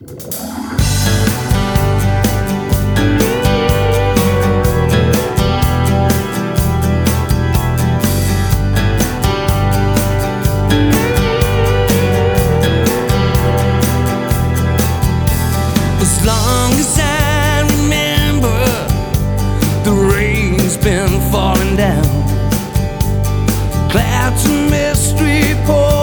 As long as I remember, the rain's been falling down. Clouds of mystery pour